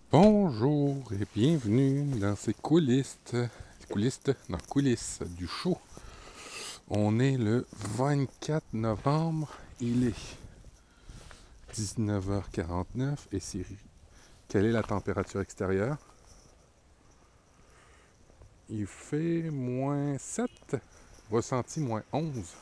Bonjour et bienvenue dans ces coulisses du show. On est le 24 novembre, il est 19h49 et Siri, quelle est la température extérieure? Il fait -7, ressenti -11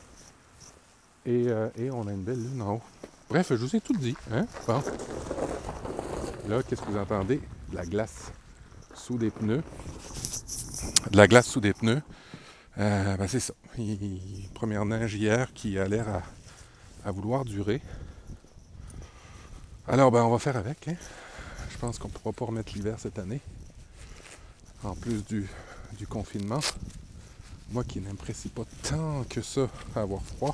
et on a une belle lune en haut. Bref, je vous ai tout dit, hein? Bon, là, qu'est-ce que vous entendez? De la glace sous des pneus. De la glace sous des pneus. C'est ça. Première neige hier qui a l'air à vouloir durer. Alors, on va faire avec. Hein. Je pense qu'on ne pourra pas remettre l'hiver cette année. En plus du confinement. Moi qui n'apprécie pas tant que ça à avoir froid,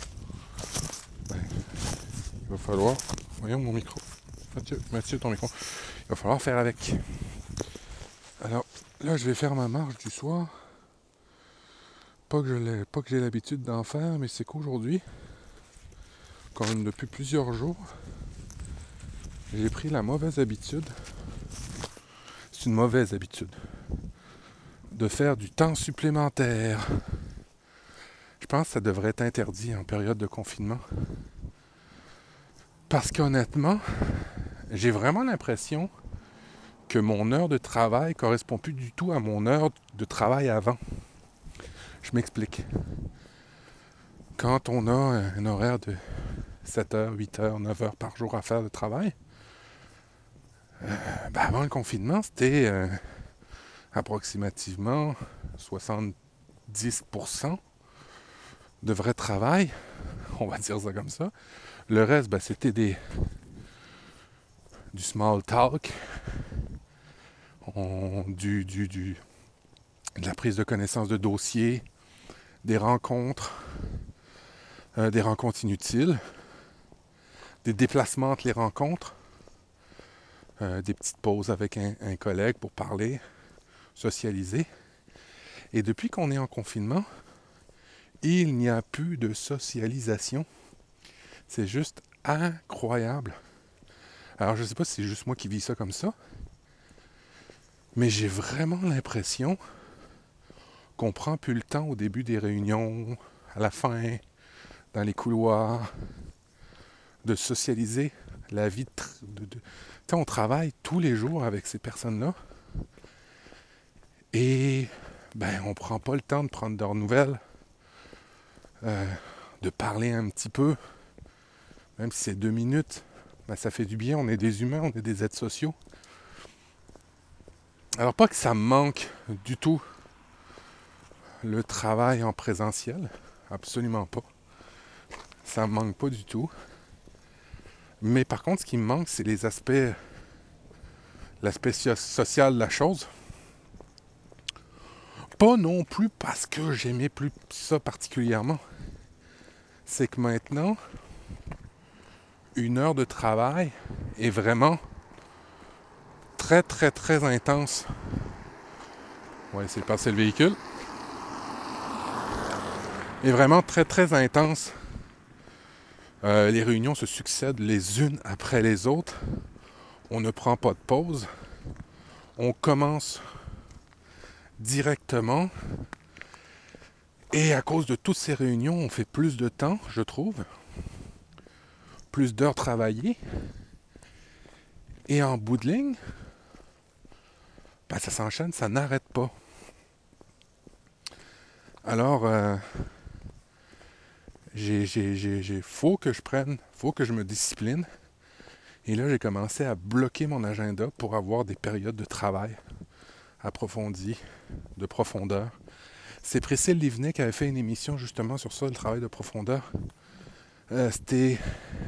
il va falloir... Voyons mon micro. Mathieu, ton micro. Il va falloir faire avec. Alors, là, je vais faire ma marche du soir. Pas que j'ai l'habitude d'en faire, mais c'est qu'aujourd'hui, comme depuis plusieurs jours, j'ai pris la mauvaise habitude, c'est une mauvaise habitude, de faire du temps supplémentaire. Je pense que ça devrait être interdit en période de confinement. Parce qu'honnêtement, j'ai vraiment l'impression que mon heure de travail correspond plus du tout à mon heure de travail avant. Je m'explique. Quand on a un horaire de 7 heures, 8 heures, 9 heures par jour à faire de travail, avant le confinement, c'était approximativement 70% de vrai travail, on va dire ça comme ça. Le reste, c'était du small talk, de la prise de connaissance de dossiers, des rencontres inutiles, des déplacements entre les rencontres, des petites pauses avec un collègue pour parler, socialiser. Et depuis qu'on est en confinement, il n'y a plus de socialisation. C'est juste incroyable. Alors je ne sais pas si c'est juste moi qui vis ça comme ça, mais j'ai vraiment l'impression qu'on prend plus le temps au début des réunions, à la fin, dans les couloirs, de socialiser la vie on travaille tous les jours avec ces personnes-là et on prend pas le temps de prendre leurs nouvelles, de parler un petit peu, même si c'est 2 minutes, ça fait du bien, on est des humains, on est des êtres sociaux. Alors pas que ça me manque du tout le travail en présentiel, absolument pas. Ça me manque pas du tout. Mais par contre, ce qui me manque, c'est l'aspect social de la chose. Pas non plus parce que j'aimais plus ça particulièrement. C'est que maintenant, une heure de travail est vraiment très, très, très intense. On va essayer de passer le véhicule. Est vraiment très, très intense. Les réunions se succèdent les unes après les autres. On ne prend pas de pause. On commence directement. Et à cause de toutes ces réunions, on fait plus de temps, je trouve. Plus d'heures travaillées. Et en bout de ligne, ça s'enchaîne, ça n'arrête pas. Alors, faut que je me discipline. Et là, j'ai commencé à bloquer mon agenda pour avoir des périodes de travail approfondies, de profondeur. C'est Priscille Livnet qui avait fait une émission justement sur ça, le travail de profondeur. C'était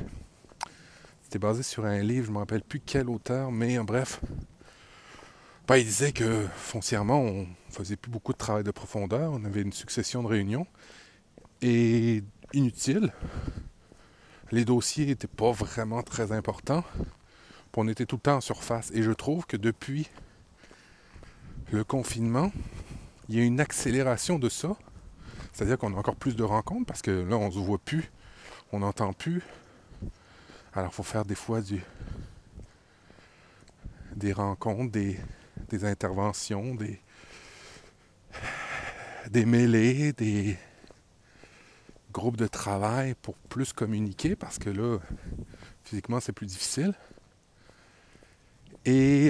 basé sur un livre, je ne me rappelle plus quel auteur, mais bref. Il disait que foncièrement, on faisait plus beaucoup de travail de profondeur, on avait une succession de réunions, et inutiles. Les dossiers n'étaient pas vraiment très importants, puis on était tout le temps en surface. Et je trouve que depuis le confinement, il y a une accélération de ça. C'est-à-dire qu'on a encore plus de rencontres, parce que là, on se voit plus, on n'entend plus. Alors, il faut faire des fois des rencontres, des interventions, des mêlées, des groupes de travail pour plus communiquer parce que là, physiquement, c'est plus difficile. Et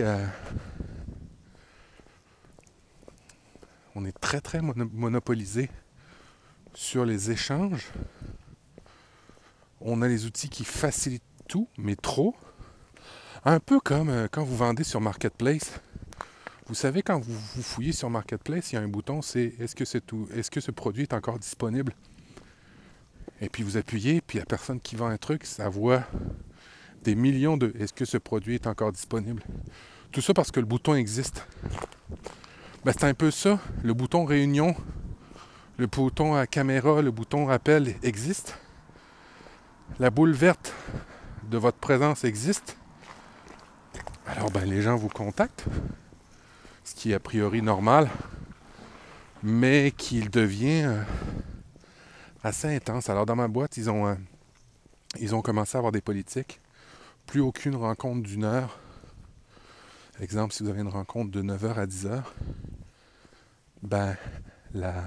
on est très, très monopolisé sur les échanges. On a les outils qui facilitent tout, mais trop. Un peu comme quand vous vendez sur Marketplace. Vous savez, quand vous fouillez sur Marketplace, il y a un bouton, c'est est-ce que ce produit est encore disponible? Et puis vous appuyez, puis la personne qui vend un truc, ça voit des millions de est-ce que ce produit est encore disponible? Tout ça parce que le bouton existe. Ben, c'est un peu ça. Le bouton réunion, le bouton à caméra, le bouton appel existe. La boule verte de votre présence existe. Alors ben, les gens vous contactent, ce qui est a priori normal, mais qui devient assez intense. Alors dans ma boîte, ils ont commencé à avoir des politiques. Plus aucune rencontre d'une heure. Exemple, si vous avez une rencontre de 9h à 10h, ben la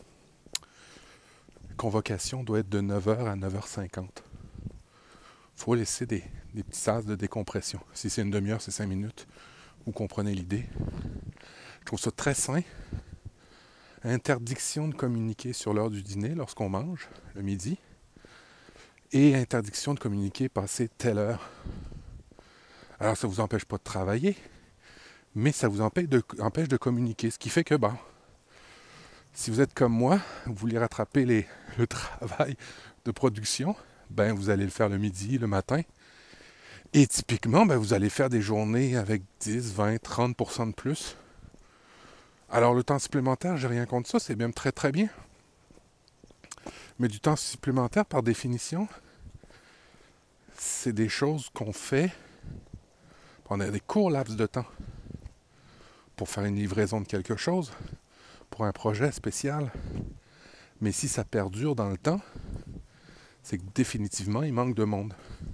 convocation doit être de 9h à 9h50. Il faut laisser des petits sas de décompression. Si c'est une demi-heure, c'est 5 minutes. Vous comprenez l'idée. Je trouve ça très sain. Interdiction de communiquer sur l'heure du dîner lorsqu'on mange, le midi. Et interdiction de communiquer passé telle heure. Alors ça ne vous empêche pas de travailler, mais ça vous empêche de communiquer. Ce qui fait que, si vous êtes comme moi, vous voulez rattraper le travail de production, ben vous allez le faire le midi, le matin. Et typiquement, ben vous allez faire des journées avec 10, 20, 30% de plus. Alors le temps supplémentaire, j'ai rien contre ça, c'est même très très bien. Mais du temps supplémentaire, par définition, c'est des choses qu'on fait pendant des courts laps de temps. Pour faire une livraison de quelque chose, pour un projet spécial. Mais si ça perdure dans le temps, c'est que définitivement, il manque de monde.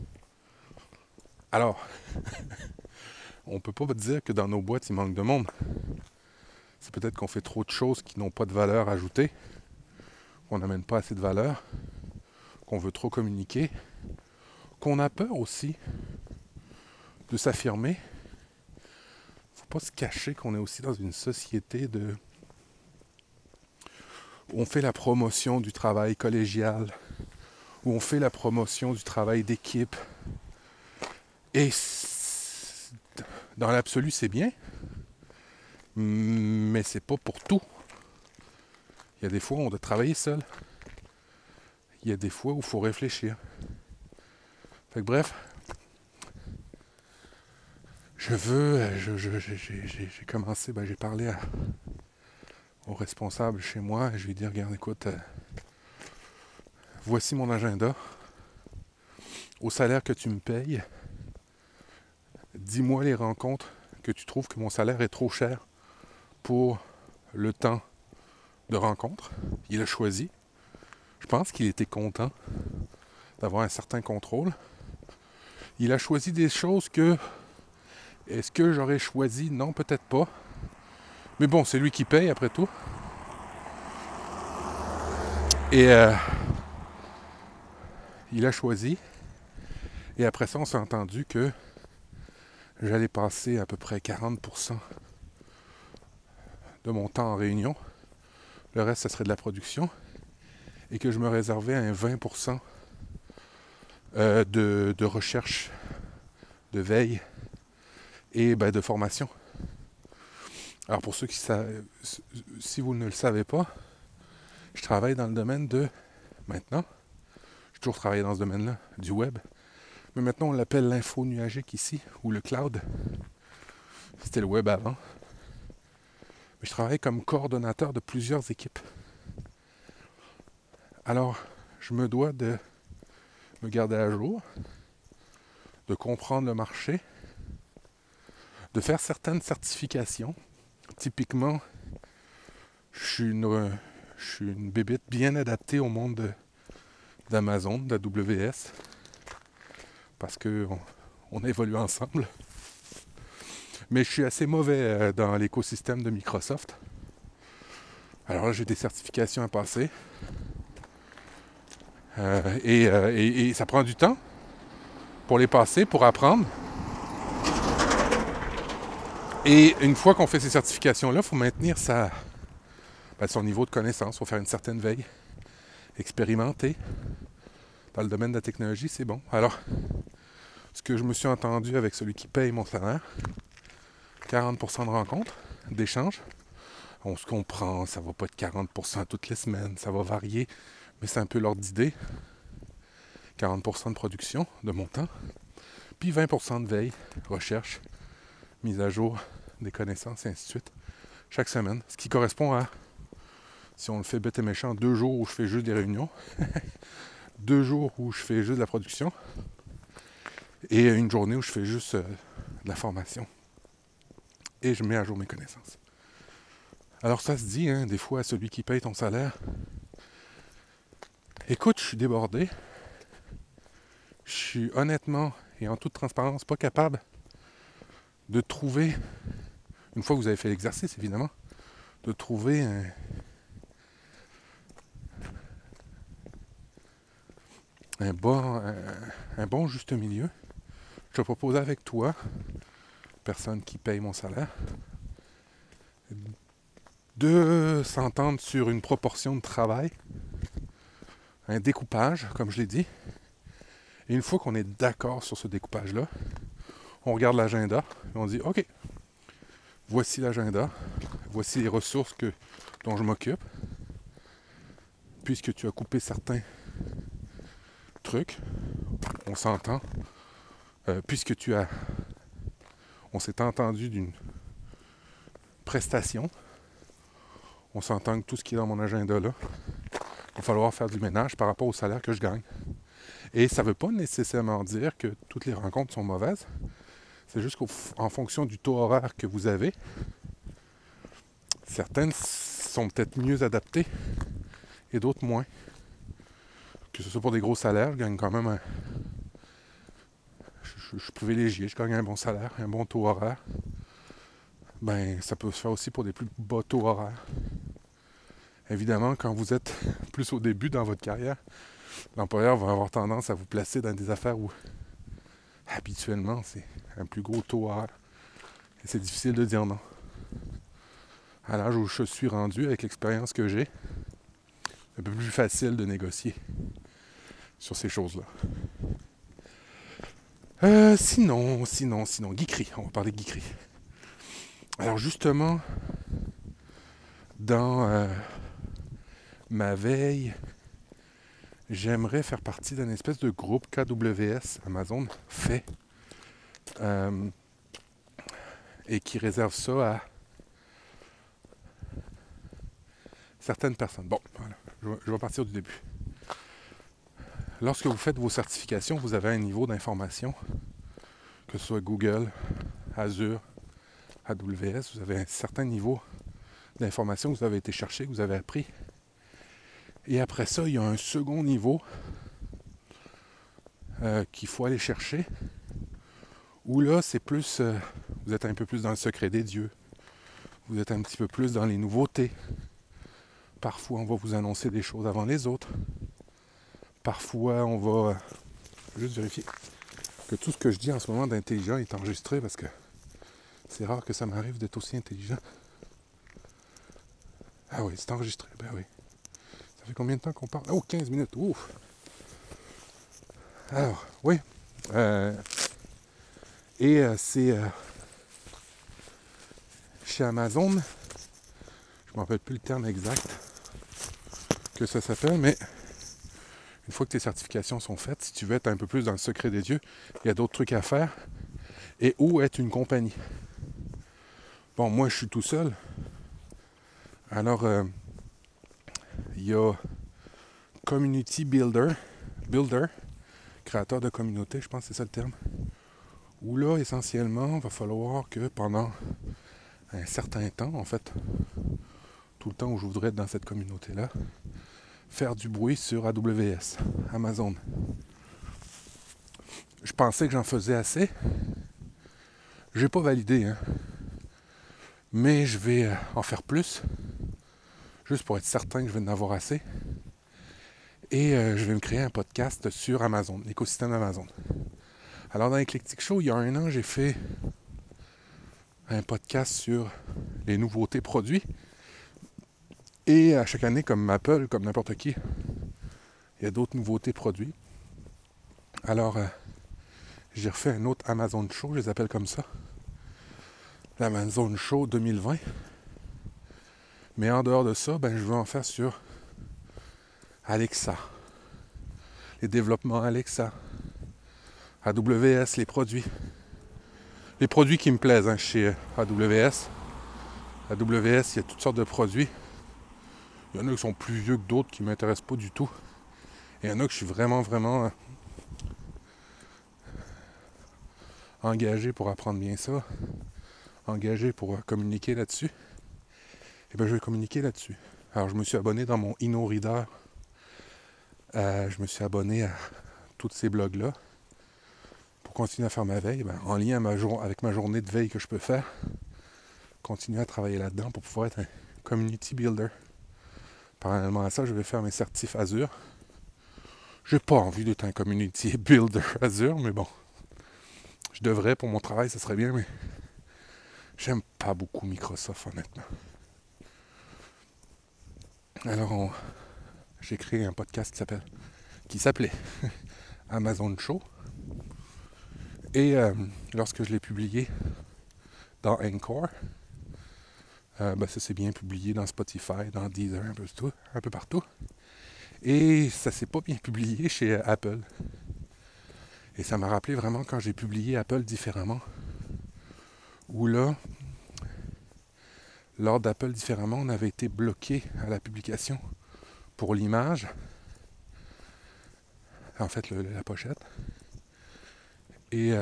Alors, on ne peut pas dire que dans nos boîtes, il manque de monde. C'est peut-être qu'on fait trop de choses qui n'ont pas de valeur ajoutée, qu'on n'amène pas assez de valeur, qu'on veut trop communiquer, qu'on a peur aussi de s'affirmer. Il ne faut pas se cacher qu'on est aussi dans une société où on fait la promotion du travail collégial, où on fait la promotion du travail d'équipe. Et dans l'absolu, c'est bien, mais c'est pas pour tout. Il y a des fois où on doit travailler seul. Il y a des fois où il faut réfléchir. Fait que bref, j'ai commencé, j'ai parlé au responsable chez moi et je lui ai dit, regarde, écoute, voici mon agenda. Au salaire que tu me payes, dis-moi les rencontres que tu trouves que mon salaire est trop cher pour le temps de rencontre. Il a choisi. Je pense qu'il était content d'avoir un certain contrôle. Il a choisi des choses que... Est-ce que j'aurais choisi? Non, peut-être pas. Mais bon, c'est lui qui paye après tout. Et il a choisi. Et après ça, on s'est entendu que j'allais passer à peu près 40% de mon temps en réunion. Le reste, ça serait de la production. Et que je me réservais un 20% de recherche, de veille et de formation. Alors pour ceux qui savent, si vous ne le savez pas, je travaille dans le domaine de, maintenant, j'ai toujours travaillé dans ce domaine-là, du web. Mais maintenant, on l'appelle l'info nuagique ici, ou le cloud. C'était le web avant. Mais je travaille comme coordonnateur de plusieurs équipes. Alors, je me dois de me garder à jour, de comprendre le marché, de faire certaines certifications. Typiquement, je suis une bébête bien adaptée au monde d'Amazon, d'AWS, parce qu'on évolue ensemble. Mais je suis assez mauvais dans l'écosystème de Microsoft. Alors là, j'ai des certifications à passer. Et ça prend du temps pour les passer, pour apprendre. Et une fois qu'on fait ces certifications-là, il faut maintenir son niveau de connaissance. Il faut faire une certaine veille. Expérimenter. Dans le domaine de la technologie, c'est bon. Alors, ce que je me suis entendu avec celui qui paye mon salaire, 40% de rencontres, d'échanges. On se comprend, ça va pas être 40% toutes les semaines, ça va varier, mais c'est un peu l'ordre d'idée. 40% de production de mon temps, puis 20% de veille, recherche, mise à jour des connaissances et ainsi de suite, chaque semaine. Ce qui correspond à, si on le fait bête et méchant, 2 jours où je fais juste des réunions, 2 jours où je fais juste de la production, et une journée où je fais juste de la formation. Et je mets à jour mes connaissances. Alors ça se dit, hein, des fois, à celui qui paye ton salaire, écoute, je suis débordé, je suis honnêtement et en toute transparence pas capable de trouver, une fois que vous avez fait l'exercice évidemment, de trouver un bon juste milieu. Je te propose avec toi, personne qui paye mon salaire, de s'entendre sur une proportion de travail, un découpage, comme je l'ai dit. Et une fois qu'on est d'accord sur ce découpage-là, on regarde l'agenda et on dit « Ok, voici l'agenda, voici les ressources dont je m'occupe. Puisque tu as coupé certains trucs, on s'entend. Puisque on s'est entendu d'une prestation, on s'entend que tout ce qui est dans mon agenda là, il va falloir faire du ménage par rapport au salaire que je gagne. Et ça ne veut pas nécessairement dire que toutes les rencontres sont mauvaises. C'est juste qu'en fonction du taux horaire que vous avez, certaines sont peut-être mieux adaptées et d'autres moins. Que ce soit pour des gros salaires, je gagne quand même je suis privilégié, je gagne un bon salaire, un bon taux horaire. Ben, ça peut se faire aussi pour des plus bas taux horaires. Évidemment, quand vous êtes plus au début dans votre carrière, l'employeur va avoir tendance à vous placer dans des affaires où habituellement c'est un plus gros taux horaire. Et c'est difficile de dire non. À l'âge où je suis rendu, avec l'expérience que j'ai, c'est un peu plus facile de négocier sur ces choses-là. Sinon, geekery, on va parler de geekery. Alors justement, dans ma veille, j'aimerais faire partie d'un espèce de groupe KWS, Amazon fait, et qui réserve ça à certaines personnes. Bon, voilà, je vais partir du début. Lorsque vous faites vos certifications, vous avez un niveau d'information, que ce soit Google, Azure, AWS, vous avez un certain niveau d'information que vous avez été chercher, que vous avez appris. Et après ça, il y a un second niveau qu'il faut aller chercher, où là, c'est plus, vous êtes un peu plus dans le secret des dieux, vous êtes un petit peu plus dans les nouveautés. Parfois, on va vous annoncer des choses avant les autres. Parfois, on va juste vérifier que tout ce que je dis en ce moment d'intelligent est enregistré, parce que c'est rare que ça m'arrive d'être aussi intelligent. Ah oui, c'est enregistré, ben oui. Ça fait combien de temps qu'on parle? Oh, 15 minutes, ouf! Alors, oui. C'est chez Amazon, je ne me rappelle plus le terme exact que ça s'appelle, mais une fois que tes certifications sont faites, si tu veux être un peu plus dans le secret des dieux, il y a d'autres trucs à faire. Et où être une compagnie. Bon, moi, je suis tout seul. Alors, il y a Community Builder, créateur de communauté, je pense que c'est ça le terme, où là, essentiellement, il va falloir que pendant un certain temps, en fait, tout le temps où je voudrais être dans cette communauté-là, faire du bruit sur AWS, Amazon. Je pensais que j'en faisais assez, J'ai pas validé, hein. Mais je vais en faire plus, juste pour être certain que je vais en avoir assez. Et je vais me créer un podcast sur Amazon, l'écosystème Amazon. Alors dans Eclectic Show, il y a 1 an, j'ai fait un podcast sur les nouveautés produits. Et à chaque année, comme Apple, comme n'importe qui, il y a d'autres nouveautés produits. Alors, j'ai refait un autre Amazon Show, je les appelle comme ça. L'Amazon Show 2020. Mais en dehors de ça, je veux en faire sur Alexa. Les développements Alexa. AWS, les produits. Les produits qui me plaisent chez AWS. AWS, il y a toutes sortes de produits. Il y en a qui sont plus vieux que d'autres qui ne m'intéressent pas du tout. Et il y en a que je suis vraiment engagé pour apprendre bien ça. Engagé pour communiquer là-dessus. Et je vais communiquer là-dessus. Alors je me suis abonné dans mon InnoReader. Je me suis abonné à tous ces blogs-là pour continuer à faire ma veille, en lien avec ma journée de veille que je peux faire. Continuer à travailler là-dedans pour pouvoir être un community builder. Parallèlement à ça, je vais faire mes certifs Azure. J'ai pas envie d'être un community builder Azure, mais bon. Je devrais, pour mon travail, ça serait bien, mais j'aime pas beaucoup Microsoft, honnêtement. Alors, j'ai créé un podcast qui s'appelait Amazon Show. Et lorsque je l'ai publié dans Anchor, ça s'est bien publié dans Spotify, dans Deezer, un peu partout. Et ça s'est pas bien publié chez Apple. Et ça m'a rappelé vraiment quand j'ai publié Apple différemment. Où là, lors d'Apple différemment, on avait été bloqué à la publication pour l'image. En fait, la pochette. Et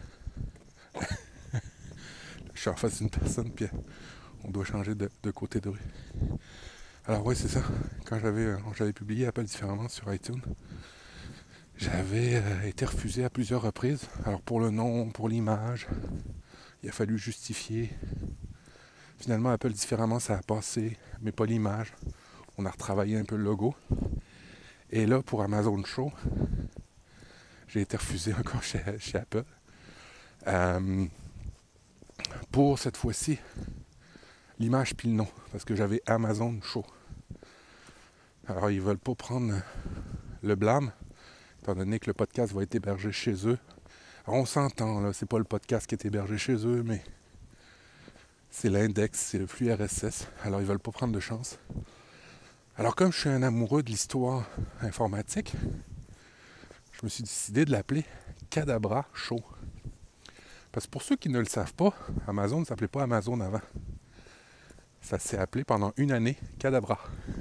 je suis en face d'une personne, puis on doit changer de côté de rue. Alors oui, c'est ça. Quand j'avais publié Apple différemment sur iTunes, j'avais été refusé à plusieurs reprises. Alors pour le nom, pour l'image, il a fallu justifier. Finalement, Apple différemment, ça a passé, mais pas l'image. On a retravaillé un peu le logo. Et là, pour Amazon Show, j'ai été refusé encore chez Apple. Pour cette fois-ci, l'image puis le nom, parce que j'avais Amazon Show. Alors, ils veulent pas prendre le blâme, étant donné que le podcast va être hébergé chez eux. Alors, on s'entend, là, c'est pas le podcast qui est hébergé chez eux, mais c'est l'index, c'est le flux RSS. Alors, ils veulent pas prendre de chance. Alors, comme je suis un amoureux de l'histoire informatique, je me suis décidé de l'appeler Cadabra Show. Parce que pour ceux qui ne le savent pas, Amazon ne s'appelait pas Amazon avant. Ça s'est appelé pendant 1 année Cadabra.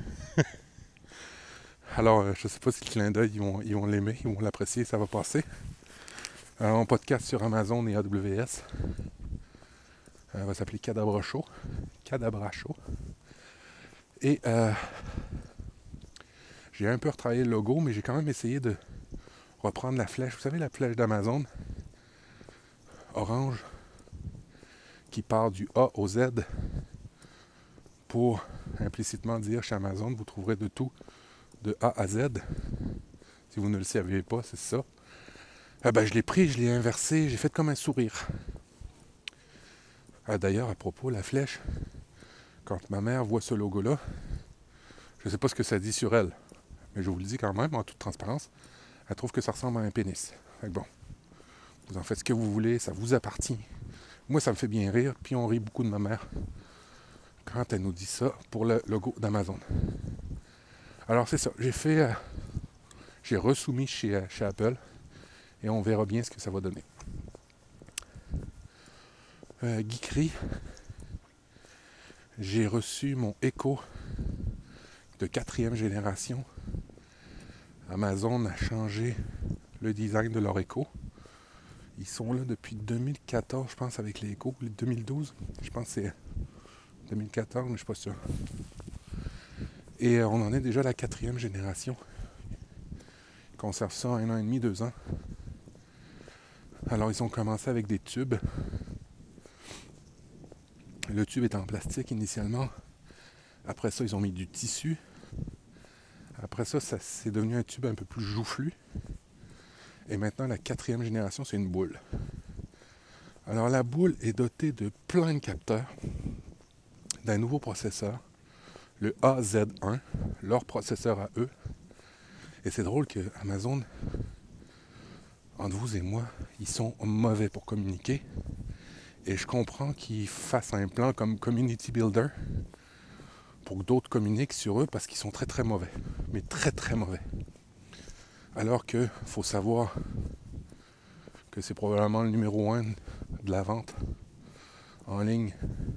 Alors, je ne sais pas si le clin d'œil, ils vont l'aimer, ils vont l'apprécier, ça va passer. Un podcast sur Amazon et AWS va s'appeler Cadabra Show. Cadabra Show. Et j'ai un peu retravaillé le logo, mais j'ai quand même essayé de reprendre la flèche. Vous savez, la flèche d'Amazon, orange, qui part du A au Z pour implicitement dire chez Amazon, vous trouverez de tout de A à Z. Si vous ne le saviez pas, c'est ça. Je l'ai pris, je l'ai inversé, j'ai fait comme un sourire. D'ailleurs, à propos, la flèche, quand ma mère voit ce logo-là, je ne sais pas ce que ça dit sur elle, mais je vous le dis quand même, en toute transparence, elle trouve que ça ressemble à un pénis. Fait que bon, vous en faites ce que vous voulez, ça vous appartient. Moi, ça me fait bien rire, puis on rit beaucoup de ma mère quand elle nous dit ça pour le logo d'Amazon. Alors c'est ça, j'ai resoumis chez Apple et on verra bien ce que ça va donner. Geekery, j'ai reçu mon Echo de 4e génération. Amazon a changé le design de leur Echo. Ils sont là depuis 2014, je pense, avec les Echo. 2012, je pense que c'est 2014, mais je suis pas sûr. Et on en est déjà à la 4e génération. Ils conservent ça 1 an et demi, 2 ans. Alors ils ont commencé avec des tubes. Le tube est en plastique initialement. Après ça, ils ont mis du tissu. Après ça, c'est devenu un tube un peu plus joufflu. Et maintenant, la 4e génération, c'est une boule. Alors la boule est dotée de plein de capteurs, d'un nouveau processeur, le AZ1, leur processeur à eux. Et c'est drôle que Amazon, entre vous et moi, ils sont mauvais pour communiquer. Et je comprends qu'ils fassent un plan comme Community Builder pour que d'autres communiquent sur eux parce qu'ils sont très très mauvais. Mais très très mauvais. Alors que faut savoir que c'est probablement le numéro 1 de la vente en ligne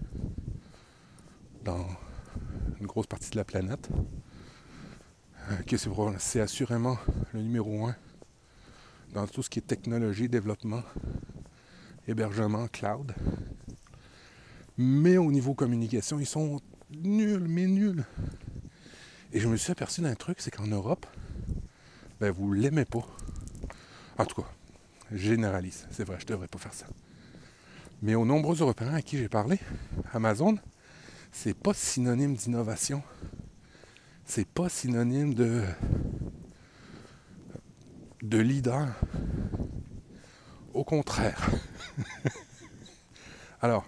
dans une grosse partie de la planète. Que c'est assurément le numéro 1 dans tout ce qui est technologie, développement, hébergement, cloud. Mais au niveau communication, ils sont nuls, mais nuls. Et je me suis aperçu d'un truc, c'est qu'en Europe, vous l'aimez pas. En tout cas, je généralise, c'est vrai, je devrais pas faire ça. Mais aux nombreux Européens à qui j'ai parlé, Amazon, c'est pas synonyme d'innovation. C'est pas synonyme de leader. Au contraire. Alors,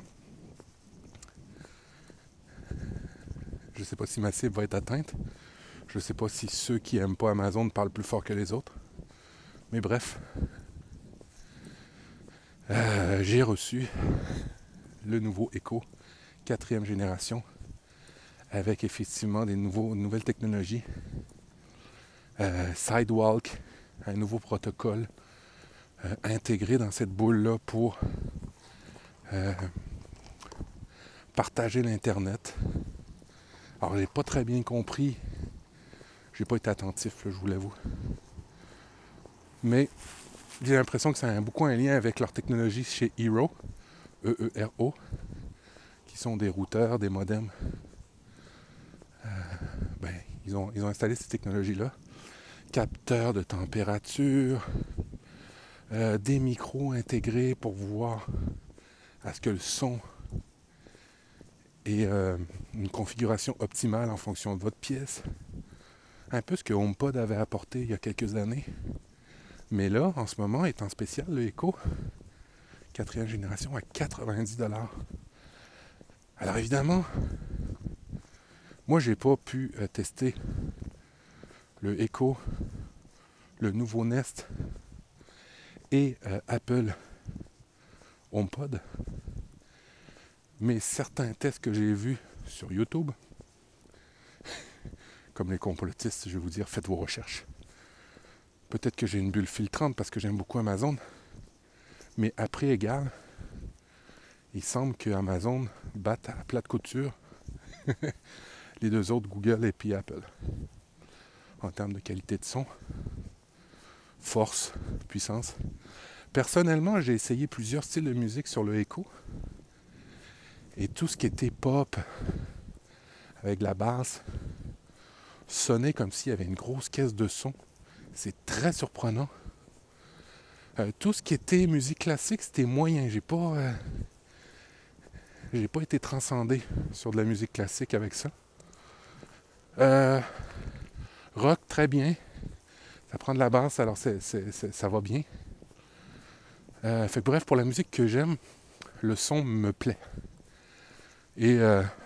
je sais pas si ma cible va être atteinte. Je sais pas si ceux qui aiment pas Amazon parlent plus fort que les autres. Mais bref, j'ai reçu le nouveau Echo, 4e génération, avec effectivement des nouvelles technologies. Sidewalk, un nouveau protocole intégré dans cette boule-là pour partager l'Internet. Alors, j'ai pas très bien compris. J'ai pas été attentif, là, je vous l'avoue. Mais j'ai l'impression que ça a beaucoup un lien avec leur technologie chez Eero, E-E-R-O, qui sont des routeurs, des modems. Ils ont installé ces technologies-là. Capteurs de température, des micros intégrés pour voir à ce que le son ait une configuration optimale en fonction de votre pièce. Un peu ce que HomePod avait apporté il y a quelques années. Mais là, en ce moment, est en spécial, le Echo, 4e génération, à 90$. Alors évidemment, moi, j'ai pas pu tester le Echo, le nouveau Nest et Apple HomePod. Mais certains tests que j'ai vus sur YouTube, comme les complotistes, je vais vous dire, faites vos recherches. Peut-être que j'ai une bulle filtrante parce que j'aime beaucoup Amazon, mais à prix égal, il semble que Amazon batte à plat de couture les deux autres, Google et puis Apple, en termes de qualité de son, force, puissance. Personnellement, j'ai essayé plusieurs styles de musique sur le Echo, et tout ce qui était pop, avec la basse, sonnait comme s'il y avait une grosse caisse de son. C'est très surprenant. Tout ce qui était musique classique, c'était moyen. J'ai pas été transcendé sur de la musique classique avec ça. Rock, très bien. Ça prend de la basse, alors ça va bien. Fait que bref, pour la musique que j'aime, le son me plaît. Et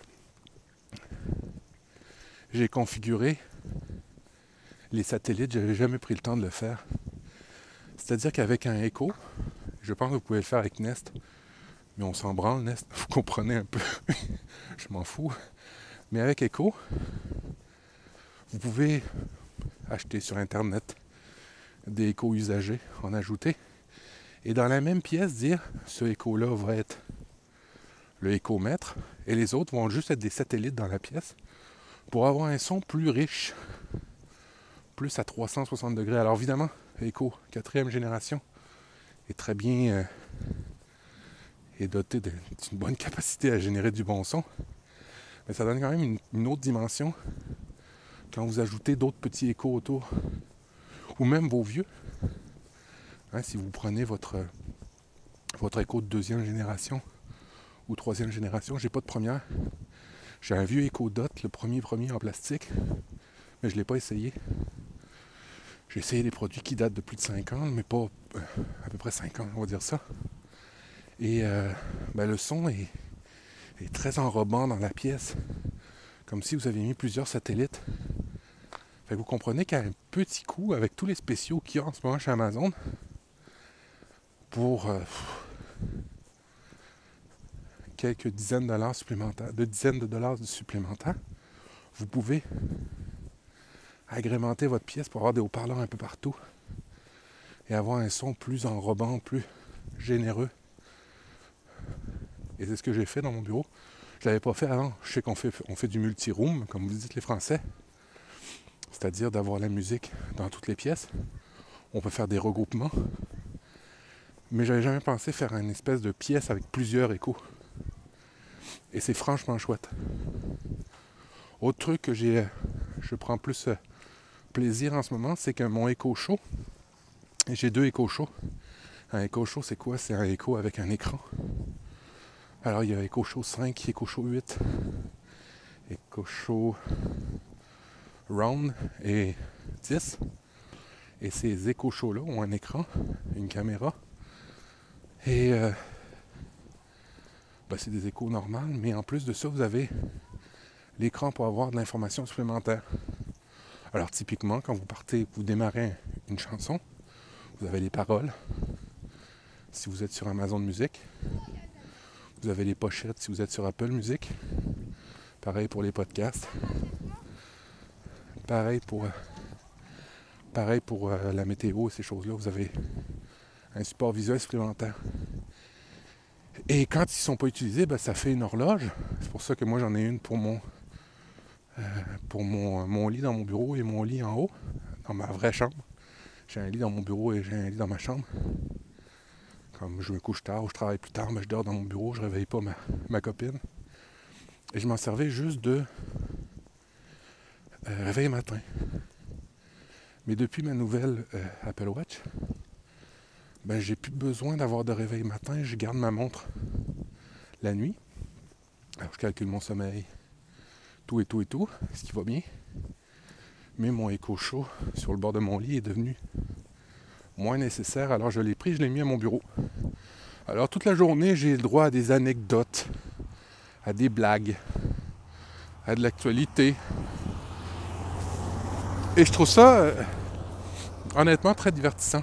j'ai configuré les satellites, j'avais jamais pris le temps de le faire. C'est-à-dire qu'avec un Echo, je pense que vous pouvez le faire avec Nest, mais on s'en branle, Nest, vous comprenez un peu, je m'en fous. Mais avec Echo, vous pouvez acheter sur Internet des Echo usagés, en ajouter, et dans la même pièce dire, ce Echo-là va être le Echo maître, et les autres vont juste être des satellites dans la pièce, pour avoir un son plus riche, plus à 360 degrés. Alors évidemment, Echo 4e génération est très bien est doté d'une bonne capacité à générer du bon son, mais ça donne quand même une autre dimension quand vous ajoutez d'autres petits échos autour, ou même vos vieux. Si vous prenez votre écho de 2e génération ou troisième génération. J'ai pas de première. J'ai un vieux Echo Dot, le premier en plastique, mais je l'ai pas essayé. J'ai essayé des produits qui datent de plus de 5 ans, mais pas à peu près 5 ans, on va dire ça. Et le son est très enrobant dans la pièce, comme si vous aviez mis plusieurs satellites. Fait que vous comprenez qu'à un petit coup, avec tous les spéciaux qu'il y a en ce moment chez Amazon, pour quelques dizaines de dollars supplémentaires, vous pouvez agrémenter votre pièce pour avoir des haut-parleurs un peu partout et avoir un son plus enrobant, plus généreux. Et c'est ce que j'ai fait dans mon bureau. Je l'avais pas fait avant. Je sais qu'on fait du multi-room, comme vous dites les Français. C'est-à-dire d'avoir la musique dans toutes les pièces. On peut faire des regroupements. Mais j'avais jamais pensé faire une espèce de pièce avec plusieurs échos. Et c'est franchement chouette. Autre truc que je prends plus plaisir en ce moment, c'est que mon Echo Show, et j'ai 2 Echo Show. Un Echo Show, c'est quoi? C'est un écho avec un écran. Alors il y a Echo Show 5, Echo Show 8, Echo Show Round et 10. Et ces Echo Show-là ont un écran, une caméra. Et c'est des échos normaux, mais en plus de ça, vous avez l'écran pour avoir de l'information supplémentaire. Alors typiquement, quand vous démarrez une chanson, vous avez les paroles. Si vous êtes sur Amazon Music, vous avez les pochettes si vous êtes sur Apple Music. Pareil pour les podcasts. Pareil pour la météo et ces choses-là. Vous avez un support visuel supplémentaire. Et quand ils ne sont pas utilisés, ça fait une horloge. C'est pour ça que moi j'en ai une pour mon lit dans mon bureau et mon lit en haut, dans ma vraie chambre. J'ai un lit dans mon bureau et j'ai un lit dans ma chambre. Comme je me couche tard ou je travaille plus tard, je dors dans mon bureau, je réveille pas ma copine. Et je m'en servais juste de réveil matin. Mais depuis ma nouvelle Apple Watch, j'ai plus besoin d'avoir de réveil matin. Je garde ma montre la nuit. Alors je calcule mon sommeil, tout, ce qui va bien. Mais mon Echo Show sur le bord de mon lit est devenu moins nécessaire. Alors je l'ai pris, je l'ai mis à mon bureau. Alors toute la journée, j'ai le droit à des anecdotes, à des blagues, à de l'actualité. Et je trouve ça honnêtement très divertissant.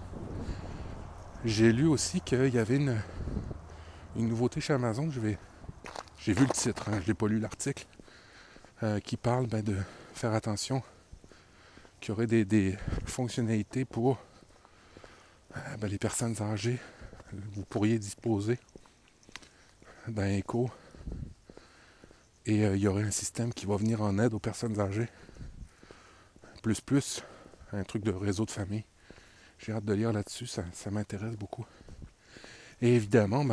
J'ai lu aussi qu'il y avait une nouveauté chez Amazon. J'ai vu le titre, je n'ai pas lu l'article, qui parle de faire attention, qu'il y aurait des fonctionnalités pour les personnes âgées. Vous pourriez disposer d'un écho et il y aurait un système qui va venir en aide aux personnes âgées. Plus, un truc de réseau de famille. J'ai hâte de lire là-dessus, ça m'intéresse beaucoup. Et évidemment,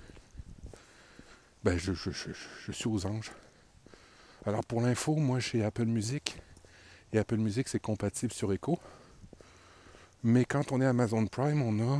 je suis aux anges. Alors pour l'info, moi j'ai Apple Music, et Apple Music c'est compatible sur Echo. Mais quand on est Amazon Prime, on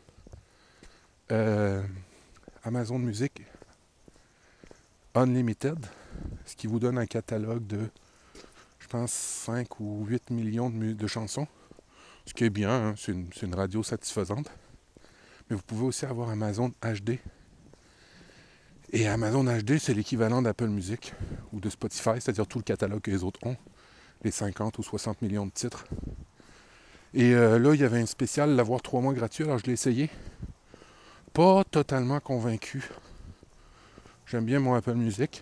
a Amazon Music Unlimited, ce qui vous donne un catalogue de, je pense, 5 ou 8 millions de chansons. Ce qui est bien, c'est une radio satisfaisante. Mais vous pouvez aussi avoir Amazon HD. Et Amazon HD, c'est l'équivalent d'Apple Music ou de Spotify, c'est-à-dire tout le catalogue que les autres ont, les 50 ou 60 millions de titres. Et là, il y avait un spécial, l'avoir 3 mois gratuit, alors je l'ai essayé. Pas totalement convaincu. J'aime bien mon Apple Music.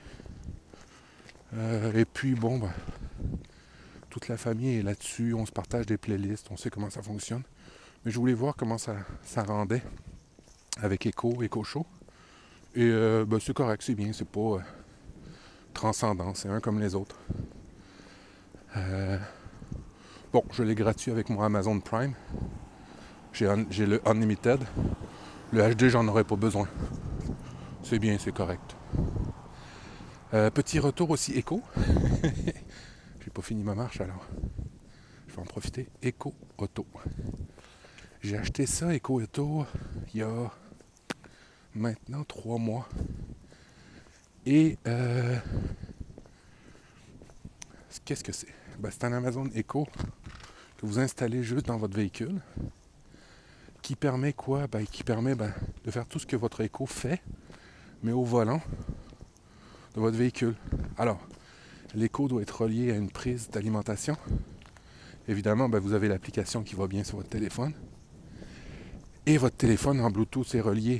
Et puis, toute la famille est là-dessus, on se partage des playlists, on sait comment ça fonctionne. Mais je voulais voir comment ça rendait avec Echo Show. Et c'est correct, c'est bien, c'est pas transcendant, c'est un comme les autres. Je l'ai gratuit avec mon Amazon Prime. J'ai le Unlimited. Le HD, j'en aurais pas besoin. C'est bien, c'est correct. Petit retour aussi Echo. J'ai pas fini ma marche alors. Je vais en profiter. Echo Auto. J'ai acheté ça, Echo Auto, il y a maintenant 3 mois. Et qu'est-ce que c'est? C'est un Amazon Echo que vous installez juste dans votre véhicule qui permet quoi? Qui permet de faire tout ce que votre Echo fait, mais au volant de votre véhicule. Alors, l'Echo doit être relié à une prise d'alimentation. Évidemment, vous avez l'application qui va bien sur votre téléphone. Et votre téléphone en Bluetooth est relié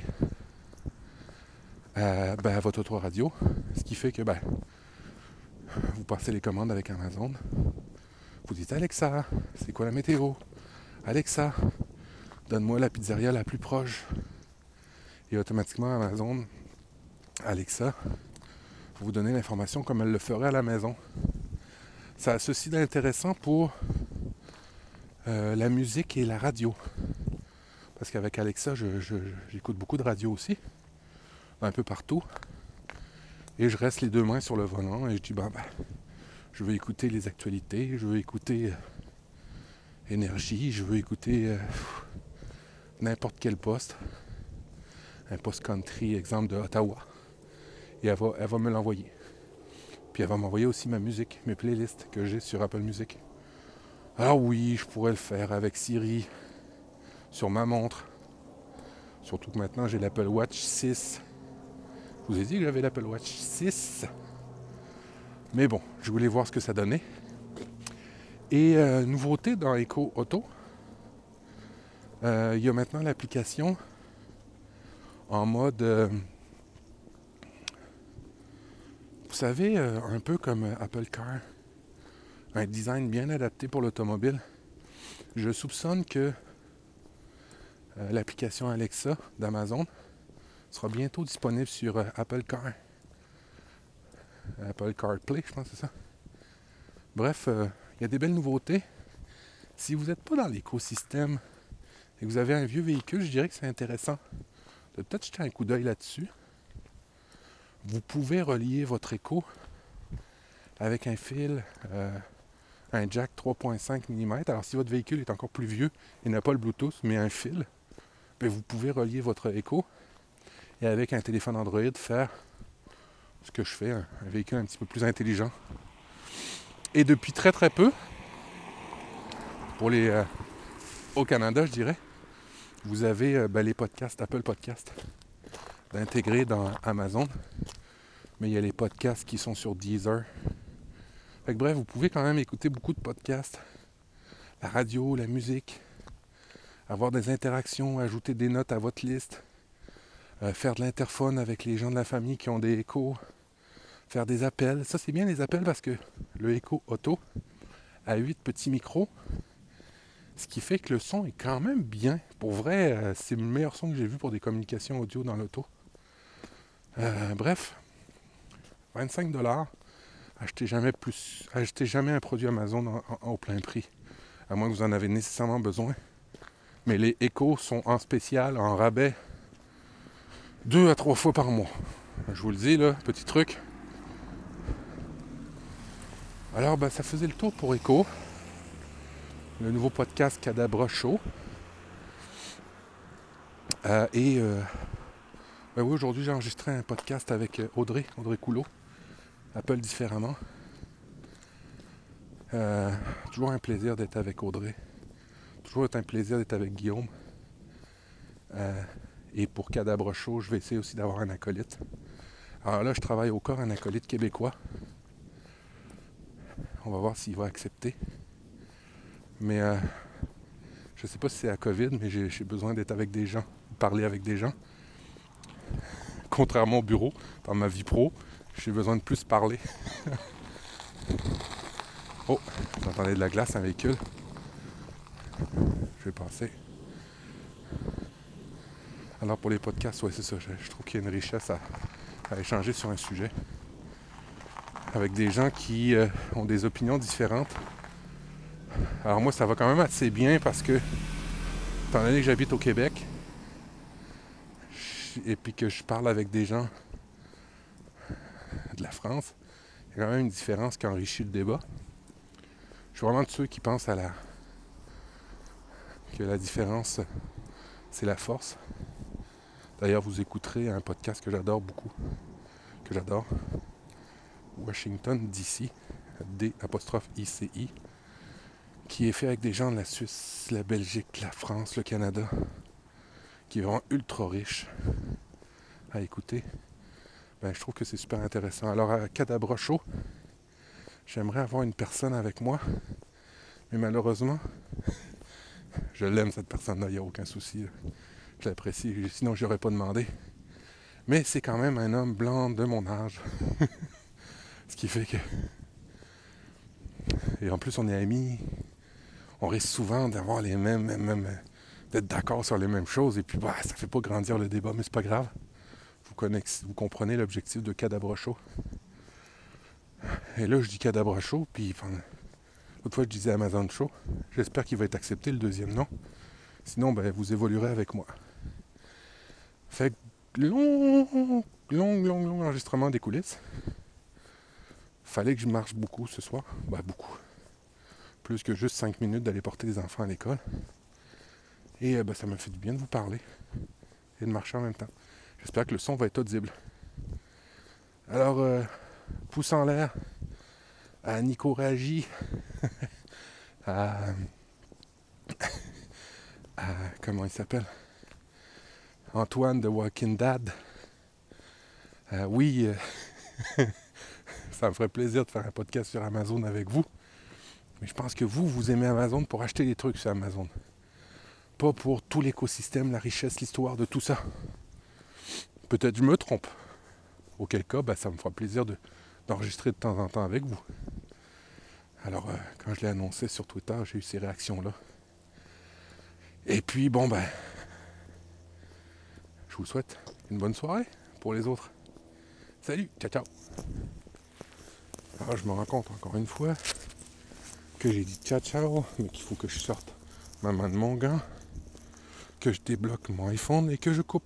à votre autoradio. Ce qui fait que vous passez les commandes avec Amazon. Vous dites Alexa, c'est quoi la météo? Alexa, donne-moi la pizzeria la plus proche. Et automatiquement Amazon, Alexa, vous donnez l'information comme elle le ferait à la maison. Ça a ceci d'intéressant pour la musique et la radio. Parce qu'avec Alexa, j'écoute beaucoup de radio aussi, un peu partout. Et je reste les deux mains sur le volant et je dis je veux écouter les actualités, je veux écouter Énergie, je veux écouter n'importe quel poste. Un poste country, exemple de Ottawa. Et elle va me l'envoyer. Puis elle va m'envoyer aussi ma musique, mes playlists que j'ai sur Apple Music. Ah oui, je pourrais le faire avec Siri, sur ma montre. Surtout que maintenant j'ai l'Apple Watch 6. Je vous ai dit que j'avais l'Apple Watch 6. Mais bon, je voulais voir ce que ça donnait. Et nouveauté dans Echo Auto, il y a maintenant l'application en mode, vous savez, un peu comme Apple Car. Un design bien adapté pour l'automobile. Je soupçonne que l'application Alexa d'Amazon sera bientôt disponible sur Apple Car. Apple CarPlay, je pense que c'est ça. Bref, il y a des belles nouveautés. Si vous n'êtes pas dans l'écosystème et que vous avez un vieux véhicule, je dirais que c'est intéressant de peut-être jeter un coup d'œil là-dessus. Vous pouvez relier votre écho avec un fil, un jack 3.5 mm. Alors si votre véhicule est encore plus vieux et n'a pas le Bluetooth, mais un fil, vous pouvez relier votre écho et avec un téléphone Android faire ce que je fais, un véhicule un petit peu plus intelligent. Et depuis très très peu, pour les au Canada je dirais, vous avez les podcasts, Apple Podcasts, d'intégrer dans Amazon. Mais il y a les podcasts qui sont sur Deezer. Bref, vous pouvez quand même écouter beaucoup de podcasts. La radio, la musique, avoir des interactions, ajouter des notes à votre liste, faire de l'interphone avec les gens de la famille qui ont des échos, faire des appels. Ça, c'est bien les appels parce que le Echo Auto a 8 petits micros, ce qui fait que le son est quand même bien. Pour vrai, c'est le meilleur son que j'ai vu pour des communications audio dans l'auto. Bref, 25$. Achetez jamais un produit Amazon au plein prix, à moins que vous en avez nécessairement besoin. Mais les Echo sont en spécial, en rabais, 2 à 3 fois par mois. Je vous le dis, là, petit truc. Alors, ça faisait le tour pour Echo. Le nouveau podcast Cadabra Show. Oui, aujourd'hui, j'ai enregistré un podcast avec Audrey Coulot. Apple différemment. Toujours un plaisir d'être avec Audrey. Toujours un plaisir d'être avec Guillaume. Et pour Cadabra Show, je vais essayer aussi d'avoir un acolyte. Alors là, je travaille au corps un acolyte québécois. On va voir s'il va accepter. Mais je sais pas si c'est à COVID, mais j'ai besoin d'être avec des gens, parler avec des gens. Contrairement au bureau, dans ma vie pro, j'ai besoin de plus parler. Oh, vous entendez de la glace, un véhicule. Je vais passer. Alors pour les podcasts, ouais, c'est ça. Je trouve qu'il y a une richesse à échanger sur un sujet avec des gens qui ont des opinions différentes. Alors moi, ça va quand même assez bien parce que, étant donné que j'habite au Québec et puis que je parle avec des gens de la France, il y a quand même une différence qui enrichit le débat. Je suis vraiment de ceux qui pensent que la différence, c'est la force. D'ailleurs, vous écouterez un podcast que j'adore beaucoup, que j'adore. Washington DC, D''ICI, qui est fait avec des gens de la Suisse, la Belgique, la France, le Canada, qui est vraiment ultra riche à écouter. Je trouve que c'est super intéressant. Alors à Cadabra Show, j'aimerais avoir une personne avec moi, mais malheureusement, je l'aime cette personne-là, il n'y a aucun souci. Je l'apprécie, sinon je n'aurais pas demandé. Mais c'est quand même un homme blanc de mon âge. Ce qui fait que... Et en plus on est amis, on risque souvent d'avoir les mêmes d'être d'accord sur les mêmes choses, et puis ça fait pas grandir le débat, mais c'est pas grave. Vous comprenez l'objectif de Cadabra Show. Et là je dis Cadabra Show, puis l'autre fois je disais Amazon Show. J'espère qu'il va être accepté le deuxième nom. Sinon vous évoluerez avec moi. Fait que long enregistrement des coulisses. Fallait que je marche beaucoup ce soir. Beaucoup. Plus que juste 5 minutes d'aller porter les enfants à l'école. Et ça me fait du bien de vous parler. Et de marcher en même temps. J'espère que le son va être audible. Alors, pouce en l'air à Nico Ragi, à comment il s'appelle, Antoine de Walking Dad. Oui, ça me ferait plaisir de faire un podcast sur Amazon avec vous. Mais je pense que vous aimez Amazon pour acheter des trucs sur Amazon. Pas pour tout l'écosystème, la richesse, l'histoire de tout ça. Peut-être je me trompe. Auquel cas, ça me fera plaisir d'enregistrer de temps en temps avec vous. Alors, quand je l'ai annoncé sur Twitter, j'ai eu ces réactions-là. Et puis, je vous souhaite une bonne soirée pour les autres. Salut, ciao, ciao. Alors, je me rends compte encore une fois que j'ai dit ciao, ciao, mais qu'il faut que je sorte ma main de mon gant, que je débloque mon iPhone et que je coupe